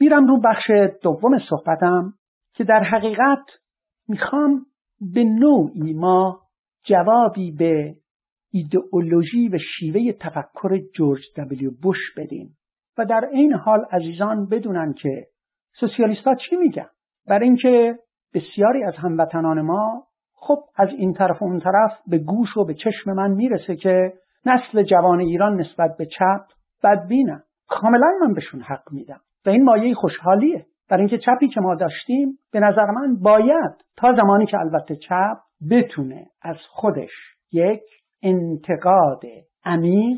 میرم رو بخش دوم صحبتم که در حقیقت میخوام به نوعی ما جوابی به ایدئولوژی و شیوه تفکر جورج دبلیو بوش بدیم و در این حال عزیزان بدونن که سوسیالیست‌ها چی میگن. برای اینکه بسیاری از هموطنان ما خب از این طرف و اون طرف به گوش و به چشم من میرسه که نسل جوان ایران نسبت به چپ بدبینن. کاملا من بهشون حق میدم و این مایه خوشحالیه، برای اینکه چپی که ما داشتیم به نظر من باید تا زمانی که البته چپ بتونه از خودش یک انتقاد عمیق،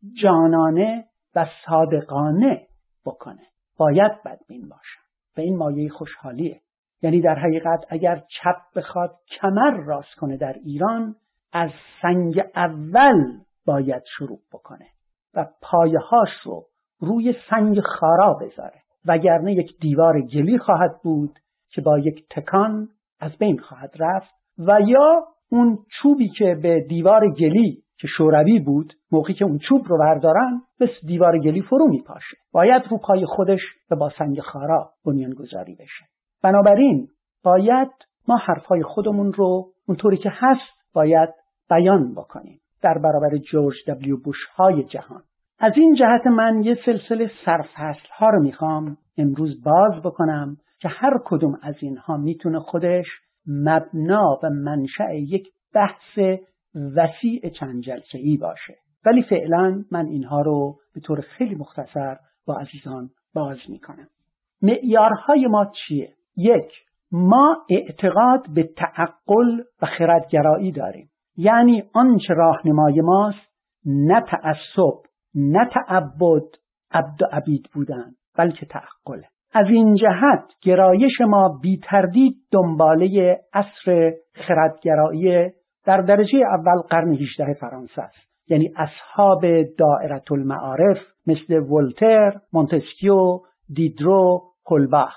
جانانه و صادقانه بکنه، باید بدبین باشه و این مایه خوشحالیه. یعنی در حقیقت اگر چپ بخواد کمر راست کنه در ایران، از سنگ اول باید شروع بکنه و پایه‌هاش رو روی سنگ خارا بذاره، وگرنه یک دیوار گلی خواهد بود که با یک تکان از بین خواهد رفت و یا اون چوبی که به دیوار گلی که شوروی بود موقعی که اون چوب رو بردارن مثل دیوار گلی فرو میپاشه. باید رو پای خودش و با سنگ خارا بنیانگذاری بشه. بنابراین باید ما حرفای خودمون رو اونطوری که هست باید بیان بکنیم در برابر جورج دبلیو بوش های جهان. از این جهت من یه سلسله سرفصل ها رو میخوام امروز باز بکنم که هر کدوم از اینها میتونه خودش مبنا و منشأ یک بحث وسیع چند جلسه‌ای باشه، ولی فعلا من اینها رو به طور خیلی مختصر با عزیزان باز میکنم. معیارهای ما چیه؟ یک، ما اعتقاد به تعقل و خردگرایی داریم، یعنی آنچه راهنمای ماست نه تعصب، نه تعبد، عبد و عبید بودن، بلکه تعقله. از این جهت گرایش ما بی تردید دنباله عصر خردگرایی در درجه اول قرن 18 فرانسه است، یعنی اصحاب دائره المعارف مثل ولتر، مونتسکیو، دیدرو، هولباخ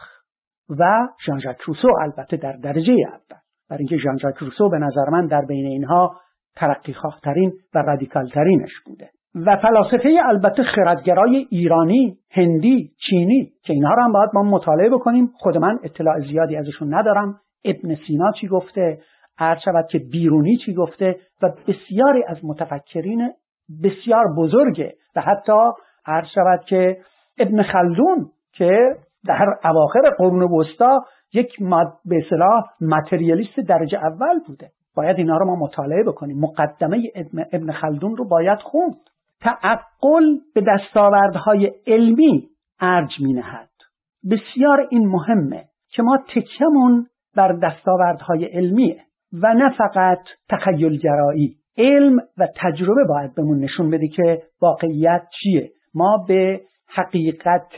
و ژان ژاک روسو البته در درجه اول، برای اینکه ژان ژاک روسو به نظر من در بین اینها ترقی‌خواه‌ترین و رادیکال‌ترینش بوده. و فلاسفه البته خردگرای ایرانی، هندی، چینی که اینها رو هم باید ما مطالعه بکنیم. خود من اطلاع زیادی ازشون ندارم. ابن سینا چی گفته، عرض شود که بیرونی چی گفته و بسیاری از متفکرین بسیار بزرگه و حتی عرض شود که ابن خلدون که در اواخر قرون وسطا یک به اصطلاح متریالیست درجه اول بوده. باید اینا رو ما مطالعه بکنیم. مقدمه ابن خلدون رو باید خوند. تعقل به دستاوردهای علمی ارج می نهد. بسیار این مهمه که ما تکیمون بر دستاوردهای علمیه و نه فقط تخیلگرایی. علم و تجربه باید بهمون نشون بده که واقعیت چیه. ما به حقیقت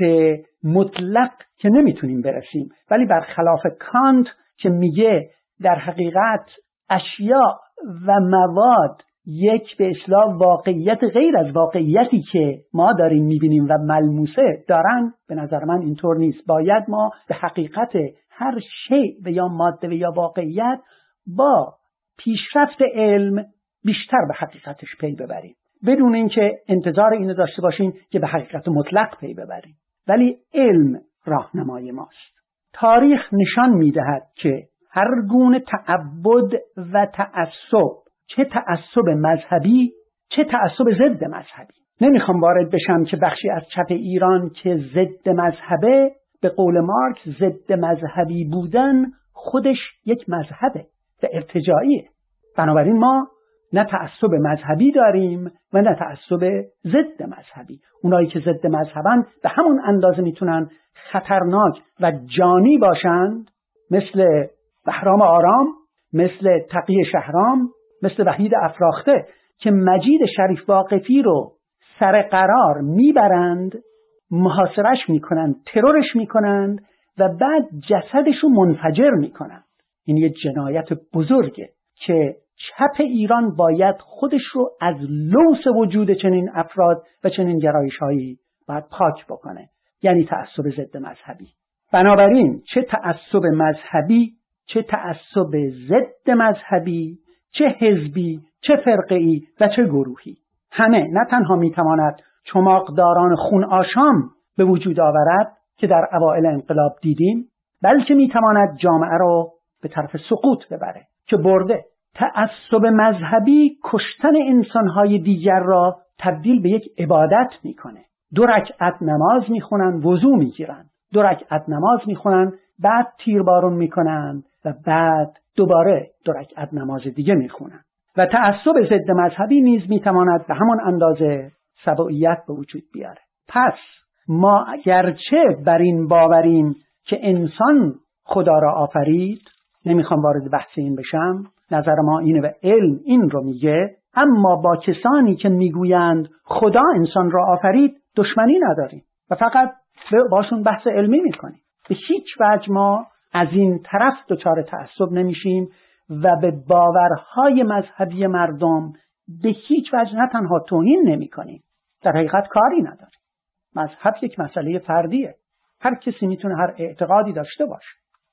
مطلق که نمیتونیم برسیم، ولی برخلاف کانت که میگه در حقیقت اشیاء و مواد یک به اصطلاح واقعیت غیر از واقعیتی که ما داریم میبینیم و ملموسه دارن، به نظر من اینطور نیست. باید ما به حقیقت هر شیء و یا ماده و یا واقعیت با پیشرفت علم بیشتر به حقیقتش پی ببریم، بدون اینکه انتظار اینو داشته باشیم که به حقیقت مطلق پی ببریم. ولی علم راهنمای ماست. تاریخ نشان میدهد که هر گونه تعبد و تعصب، چه تعصب مذهبی چه تعصب ضد مذهبی، نمیخوام وارد بشم که بخشی از چپ ایران که ضد مذهبه، به قول مارکس ضد مذهبی بودن خودش یک مذهبه و ارتجاعیه. بنابراین ما نه تعصب مذهبی داریم و نه تعصب ضد مذهبی. اونایی که ضد مذهبن به همون اندازه میتونن خطرناک و جانی باشند، مثل بهرام آرام، مثل تقی شهرام، مثل وحید افراخته که مجید شریف واقفی رو سر قرار میبرند، محاصرش میکنند، ترورش میکنند و بعد جسدش رو منفجر میکنند. این یه جنایت بزرگه که چپ ایران باید خودش رو از لوث وجود چنین افراد و چنین گرایش‌هایی باید پاک بکنه، یعنی تعصب ضد مذهبی. بنابراین چه تعصب مذهبی، چه تعصب ضد مذهبی، چه حزبی، چه فرقه‌ای و چه گروهی، همه نه تنها میتواند چماقداران خون آشام به وجود آورد، که در اوائل انقلاب دیدیم، بلکه میتواند جامعه را به طرف سقوط ببره که برده. تعصب مذهبی کشتن انسانهای دیگر را تبدیل به یک عبادت میکنه. 2 رکعت نماز میخونن، وضو میگیرن، 2 رکعت نماز میخونن، بعد تیربارون میکنن و بعد دوباره 2 رکعت نماز دیگه میخونن. و تعصب ضد مذهبی نیز میتواند به همان اندازه سبوعیت به وجود بیاره. پس ما اگرچه بر این باوریم که انسان خدا را آفرید، نمیخوام وارد بحث این بشم، نظر ما اینه و علم این رو میگه، اما با کسانی که میگویند خدا انسان را آفرید دشمنی نداریم و فقط باشون بحث علمی میکنیم. به هیچ وجه ما از این طرف دچار تعصب نمیشیم و به باورهای مذهبی مردم به هیچ وجه نه تنها توهین نمیکنیم، در حقیقت کاری نداریم. مذهب یک مسئله فردیه، هر کسی میتونه هر اعتقادی داشته باشه.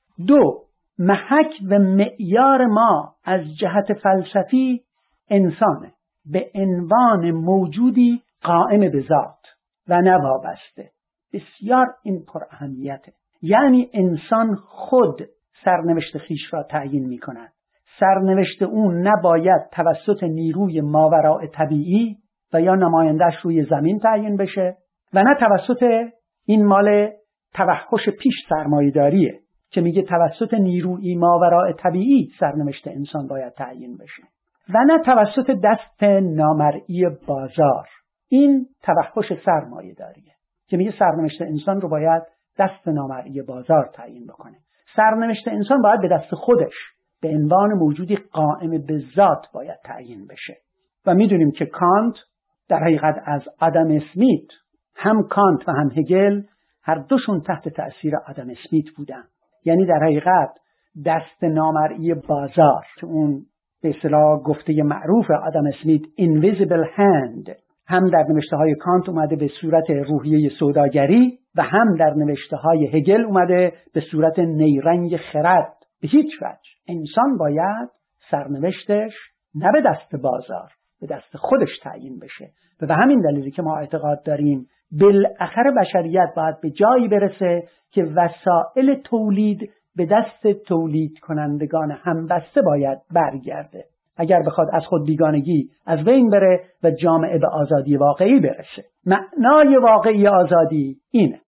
2. محک و معیار ما از جهت فلسفی انسانه به عنوان موجودی قائم به ذات و نه وابسته. بسیار این پر اهمیته. یعنی انسان خود سرنوشت خیش را تعیین می کند. سرنوشت اون نباید توسط نیروی ماوراء طبیعی و یا نمایندهش روی زمین تعیین بشه و نه توسط این مال توحش پیش سرمایه‌داریه که میگه توسط نیروی ماوراء طبیعی سرنوشت انسان باید تعیین بشه و نه توسط دست نامرئی بازار. این توحش سرمایه‌داریه که میگه سرنوشت انسان رو باید دست نامرئی بازار تعیین بکنه. سرنوشت انسان باید به دست خودش به عنوان موجودی قائم به ذات باید تعیین بشه. و میدونیم که کانت در حقیقت از آدم اسمیت، هم کانت و هم هگل هر دوشون تحت تأثیر آدم اسمیت بودن. یعنی در حقیقت دست نامرئی بازار که اون به اصطلاح گفته معروف آدم اسمیت invisible hand هم در نوشته های کانت اومده به صورت روحیه سوداگری و هم در نوشته های هگل اومده به صورت نیرنگ خرد. به هیچ وجه انسان باید سرنوشتش نه به دست بازار، به دست خودش تعیین بشه. و به همین دلیلی که ما اعتقاد داریم بالاخره بشریت باید به جایی برسه که وسایل تولید به دست تولید کنندگان همبسته باید برگرده اگر بخواد از خود بیگانگی از بین بره و جامعه به آزادی واقعی برسه. معنای واقعی آزادی اینه.